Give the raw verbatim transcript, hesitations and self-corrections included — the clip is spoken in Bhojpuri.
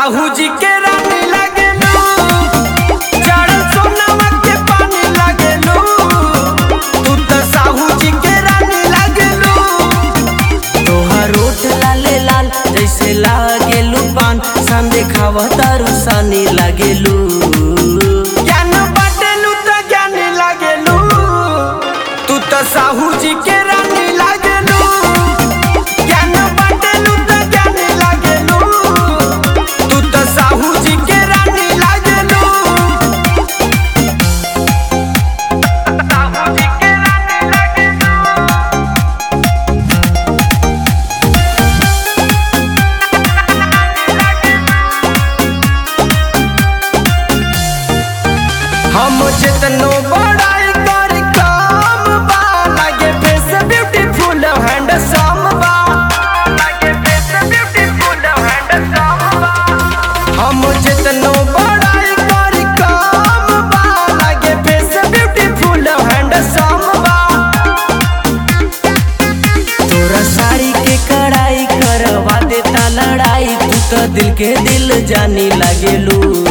साहू जी के रानी लागेलू, चढ़ल सोनावा के पानी लागेलू। तू तो साहू जी के रानी लागेलू। तोहार होठ लाले लाल जैसे लागेलू पान, सन देखावा तारू सानी लागेलू। ज्ञान बाटेलू तो ज्ञानी लागेलू। तू तो साहू जी के रानी लागेलू। ज्ञान बाटेलू तो ज्ञानी लागेलू। तू तो साहू जी के रानी लागेलू। साहू जी के रानी लागेलू। हम जितनो बड़ाई कर काम बा, लागे फेस ब्यूटीफुल हैंडसम बा, लागे फेस ब्यूटीफुल हैंडसम बा। हम जितनो बड़ाई कर काम बा, लागे फेस ब्यूटीफुल हैंडसम बा। तोरा साड़ी के कढ़ाई करवा देता लड़ाई, तू तो दिल के दिल जानी लागेलू।